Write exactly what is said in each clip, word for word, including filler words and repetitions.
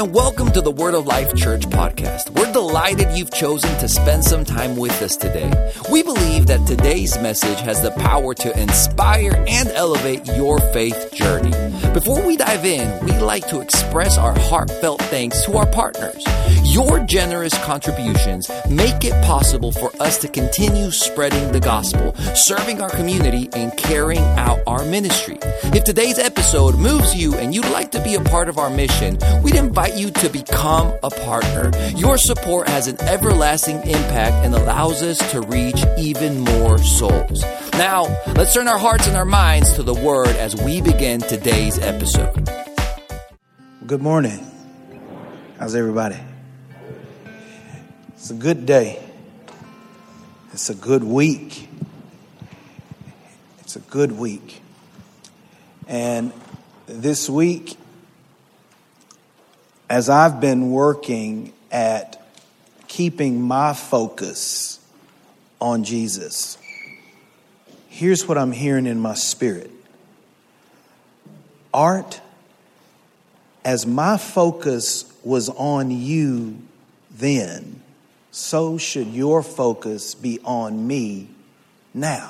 and welcome to the Word of Life Church podcast. We're delighted you've chosen to spend some time with us today. We believe that today's message has the power to inspire and elevate your faith journey. Before we dive in, we'd like to express our heartfelt thanks to our partners. Your generous contributions make it possible for us to continue spreading the gospel, serving our community, and carrying out our ministry. If today's episode moves you and you'd like to be a part of our mission, we'd invite you to become a partner. Your support has an everlasting impact and allows us to reach even more souls. Now, let's turn our hearts and our minds to the Word as we begin today's episode. Good morning. How's everybody? It's a good day. It's a good week. It's a good week. And this week, as I've been working at keeping my focus on Jesus, here's what I'm hearing in my spirit. Art, as my focus was on you then, so should your focus be on me now.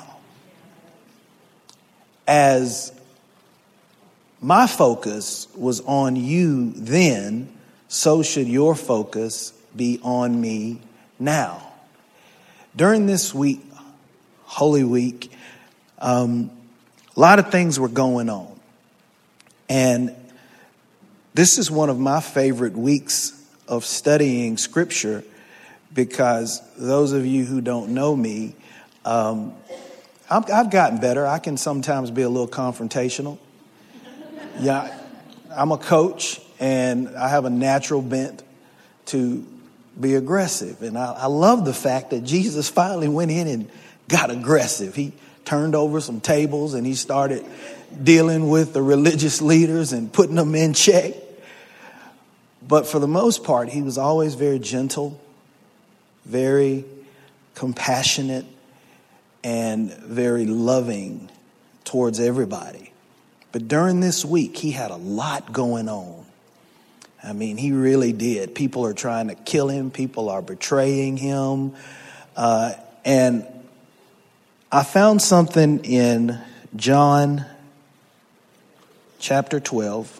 As my focus was on you then, so should your focus be on me now. During this week, Holy Week, um, a lot of things were going on. And this is one of my favorite weeks of studying Scripture because those of you who don't know me, um, I've, I've gotten better. I can sometimes be a little confrontational. Yeah, I'm a coach, and I have a natural bent to be aggressive. And I, I love the fact that Jesus finally went in and got aggressive. He turned over some tables, and he started dealing with the religious leaders and putting them in check. But for the most part, he was always very gentle, very compassionate, and very loving towards everybody. But during this week, he had a lot going on. I mean, he really did. People are trying to kill him. People are betraying him. Uh, and I found something in John chapter twelve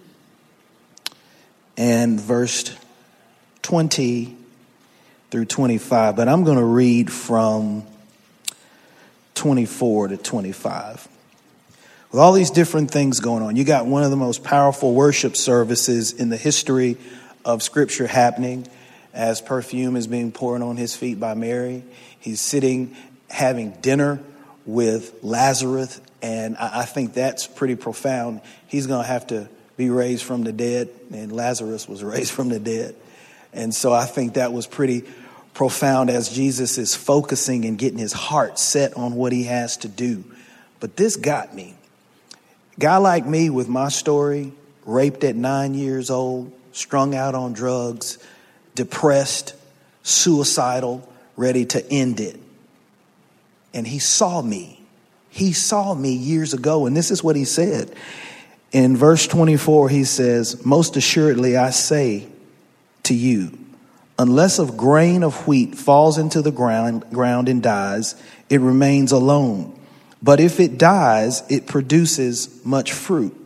and verse twenty through twenty-five. But I'm going to read from twenty-four to twenty-five. With all these different things going on, you got one of the most powerful worship services in the history of Scripture happening as perfume is being poured on his feet by Mary. He's sitting having dinner with Lazarus, and I think that's pretty profound. He's going to have to be raised from the dead, and Lazarus was raised from the dead. And so I think that was pretty profound as Jesus is focusing and getting his heart set on what he has to do. But this got me. Guy like me with my story, raped at nine years old, strung out on drugs, depressed, suicidal, ready to end it. And he saw me. He saw me years ago. And this is what he said. In verse twenty-four, he says, "Most assuredly I say to you, unless a grain of wheat falls into the ground, ground and dies, it remains alone. But if it dies, it produces much fruit."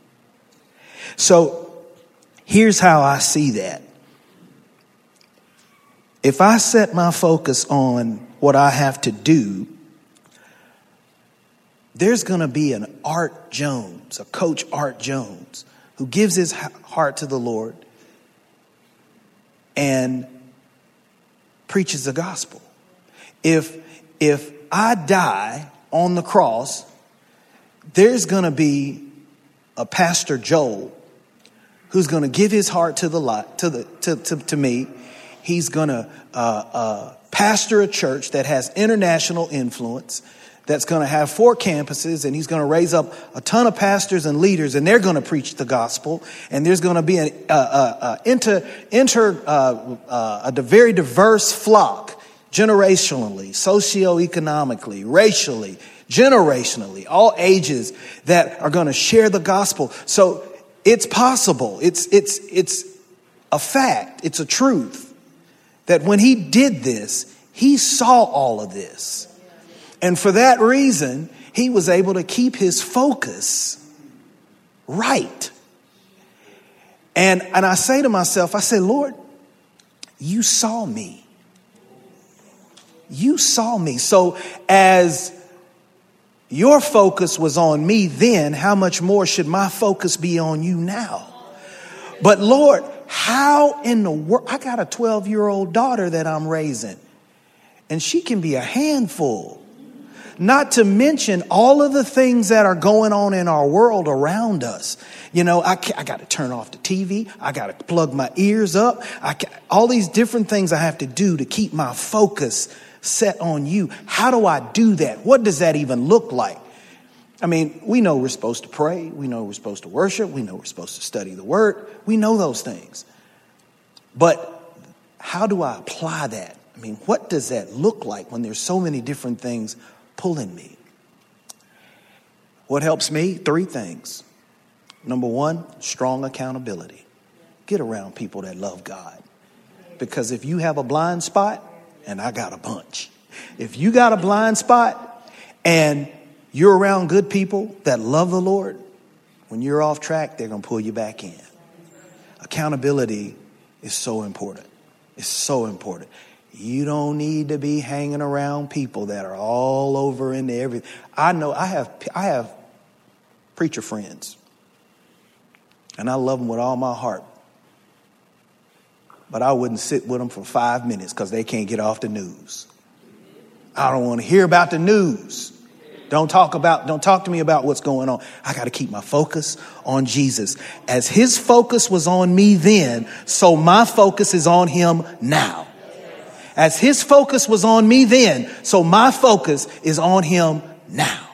So here's how I see that. If I set my focus on what I have to do, there's going to be an Art Jones, a Coach Art Jones, who gives his heart to the Lord and preaches the gospel. If, if I die on the cross, there's going to be a Pastor Joel who's going to give his heart to the lot to the to to, to me. He's going to uh, uh, pastor a church that has international influence, that's going to have four campuses, and he's going to raise up a ton of pastors and leaders, and they're going to preach the gospel. And there's going to be an uh, uh, uh, inter inter uh, uh, a very diverse flock. Generationally, socioeconomically, racially, generationally, all ages that are going to share the gospel. So it's possible. It's it's it's a fact. It's a truth that when he did this, he saw all of this. And for that reason, he was able to keep his focus right. And, and I say to myself, I say, Lord, you saw me. You saw me. So as your focus was on me then, how much more should my focus be on you now? But Lord, how in the world? I got a twelve-year-old daughter that I'm raising, and she can be a handful. Not to mention all of the things that are going on in our world around us. You know, I, I got to turn off the T V. I got to plug my ears up. I can, all these different things I have to do to keep my focus set on you. How do I do that? What does that even look like? I mean, we know we're supposed to pray. We know we're supposed to worship. We know we're supposed to study the word. We know those things. But how do I apply that? I mean, what does that look like when there's so many different things pulling me? What helps me? Three things. Number one, strong accountability. Get around people that love God. Because if you have a blind spot, and I got a bunch. If you got a blind spot and you're around good people that love the Lord, when you're off track, they're going to pull you back in. Accountability is so important. It's so important. You don't need to be hanging around people that are all over into everything. I know I have I have preacher friends, and I love them with all my heart. But I wouldn't sit with them for five minutes because they can't get off the news. I don't want to hear about the news. Don't talk about, don't talk to me about what's going on. I got to keep my focus on Jesus. As his focus was on me then, so my focus is on him now. As his focus was on me then, so my focus is on him now.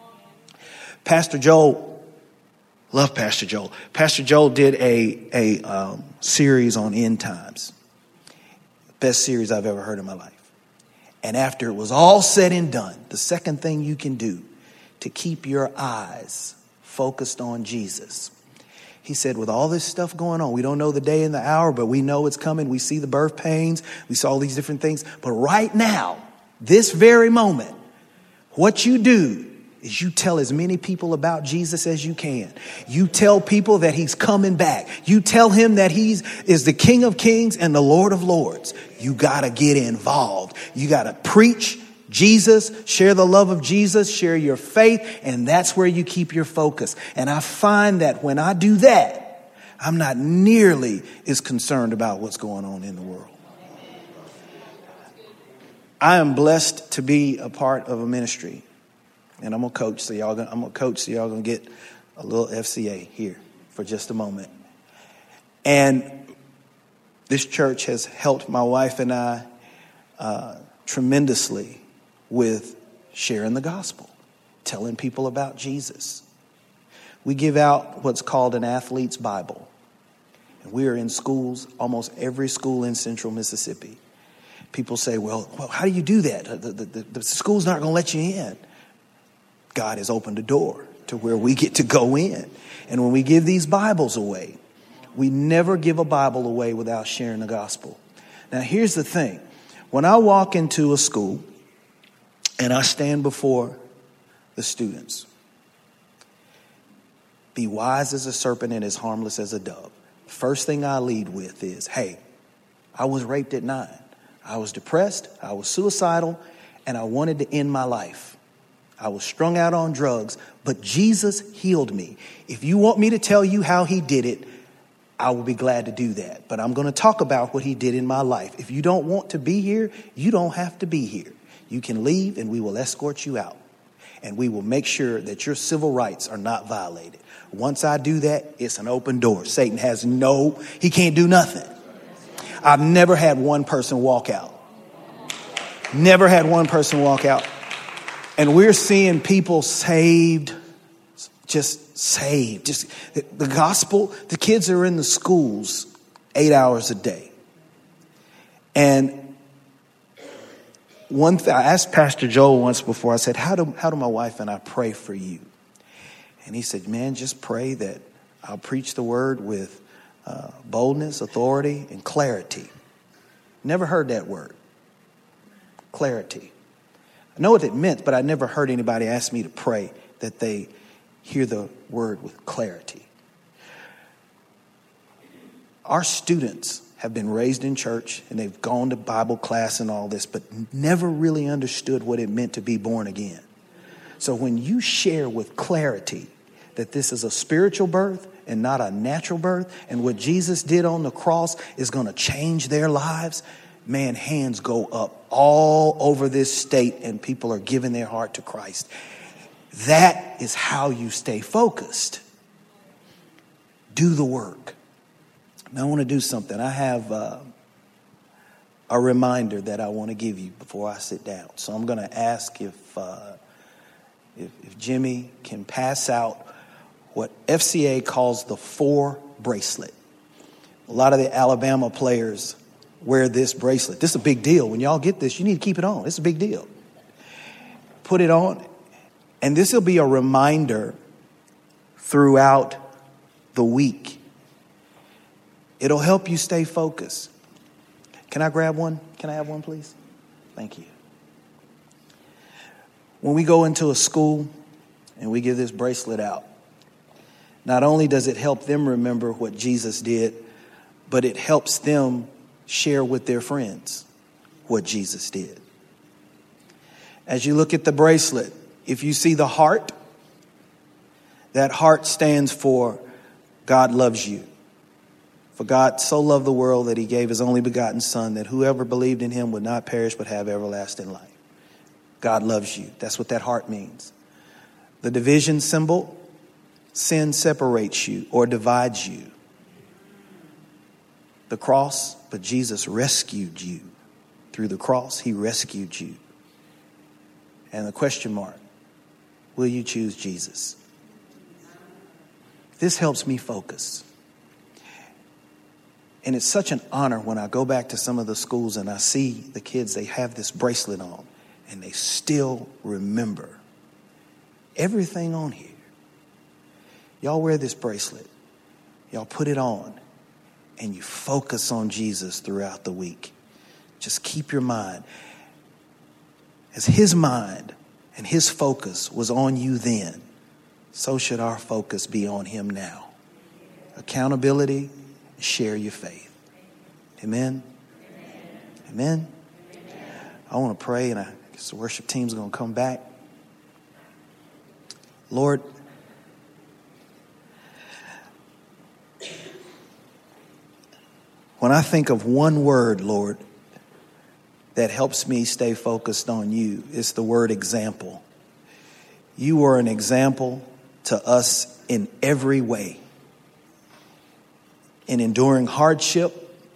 Pastor Joel, love Pastor Joel. Pastor Joel did a, a um, series on end times. Best series I've ever heard in my life. And after it was all said and done, the second thing you can do to keep your eyes focused on Jesus. He said, with all this stuff going on, we don't know the day and the hour, but we know it's coming. We see the birth pains. We saw all these different things. But right now, this very moment, what you do is you tell as many people about Jesus as you can. You tell people that he's coming back. You tell him that he's is the King of Kings and the Lord of Lords. You got to get involved. You got to preach Jesus, share the love of Jesus, share your faith, and that's where you keep your focus. And I find that when I do that, I'm not nearly as concerned about what's going on in the world. I am blessed to be a part of a ministry. And I'm gonna coach, so y'all gonna, I'm gonna coach, so y'all gonna get a little F C A here for just a moment. And this church has helped my wife and I uh, tremendously with sharing the gospel, telling people about Jesus. We give out what's called an athlete's Bible. And we are in schools, almost every school in central Mississippi. People say, well, well how do you do that? The, the, the, the school's not gonna let you in. God has opened a door to where we get to go in. And when we give these Bibles away, we never give a Bible away without sharing the gospel. Now, here's the thing. When I walk into a school and I stand before the students, be wise as a serpent and as harmless as a dove. First thing I lead with is, hey, I was raped at nine. I was depressed. I was suicidal, and I wanted to end my life. I was strung out on drugs, but Jesus healed me. If you want me to tell you how he did it, I will be glad to do that. But I'm going to talk about what he did in my life. If you don't want to be here, you don't have to be here. You can leave and we will escort you out. And we will make sure that your civil rights are not violated. Once I do that, it's an open door. Satan has no, he can't do nothing. I've never had one person walk out. Never had one person walk out. And we're seeing people saved, just saved. Just the, the gospel, the kids are in the schools eight hours a day. And one thing, I asked Pastor Joel once before, I said, how do, how do my wife and I pray for you? And he said, man, just pray that I'll preach the word with uh, boldness, authority, and clarity. Never heard that word. Clarity. I know what it meant, but I never heard anybody ask me to pray that they hear the word with clarity. Our students have been raised in church and they've gone to Bible class and all this, but never really understood what it meant to be born again. So when you share with clarity that this is a spiritual birth and not a natural birth, and what Jesus did on the cross is going to change their lives, man, hands go up all over this state and people are giving their heart to Christ. That is how you stay focused. Do the work. Now I want to do something. I have uh, a reminder that I want to give you before I sit down. So I'm going to ask if, uh, if if Jimmy can pass out what F C A calls the four bracelet. A lot of the Alabama players wear this bracelet. This is a big deal. When y'all get this, you need to keep it on. It's a big deal. Put it on, and this will be a reminder throughout the week. It'll help you stay focused. Can I grab one? Can I have one, please? Thank you. When we go into a school and we give this bracelet out, not only does it help them remember what Jesus did, but it helps them share with their friends what Jesus did. As you look at the bracelet, if you see the heart, that heart stands for God loves you. For God so loved the world that he gave his only begotten son, that whoever believed in him would not perish but have everlasting life. God loves you. That's what that heart means. The division symbol, sin separates you or divides you. The cross, but Jesus rescued you. Through the cross, he rescued you. And the question mark, will you choose Jesus? This helps me focus. And it's such an honor when I go back to some of the schools and I see the kids, they have this bracelet on and they still remember everything on here. Y'all wear this bracelet. Y'all put it on and you focus on Jesus throughout the week. Just keep your mind. As his mind and his focus was on you then, so should our focus be on him now. Accountability, share your faith. Amen? Amen? Amen? I want to pray, and I guess the worship team's going to come back. Lord, when I think of one word, Lord, that helps me stay focused on you, it's the word example. You were an example to us in every way. In enduring hardship,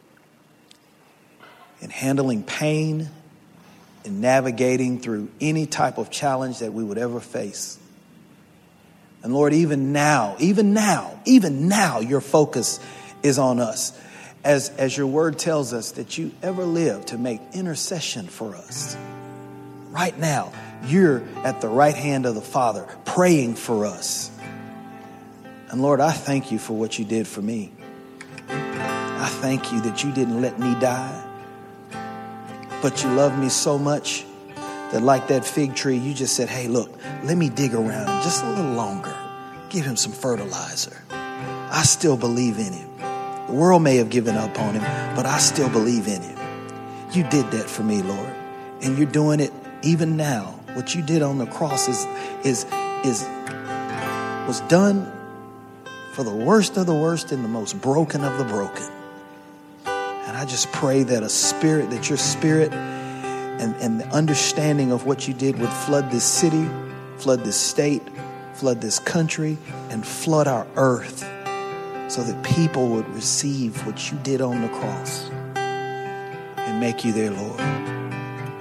in handling pain, in navigating through any type of challenge that we would ever face. And Lord, even now, even now, even now, your focus is on us. As, as your word tells us that you ever live to make intercession for us. Right now, you're at the right hand of the Father, praying for us. And Lord, I thank you for what you did for me. I thank you that you didn't let me die, but you love me so much that like that fig tree, you just said, hey, look, let me dig around just a little longer. Give him some fertilizer. I still believe in him. The world may have given up on him, but I still believe in him. You did that for me, Lord, and you're doing it even now. What you did on the cross is, is, is, was done for the worst of the worst and the most broken of the broken. And I just pray that a spirit, that your spirit and, and the understanding of what you did would flood this city, flood this state, flood this country, and flood our earth so that people would receive what you did on the cross and make you their Lord.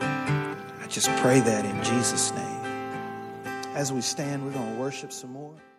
I just pray that in Jesus' name. As we stand, we're going to worship some more.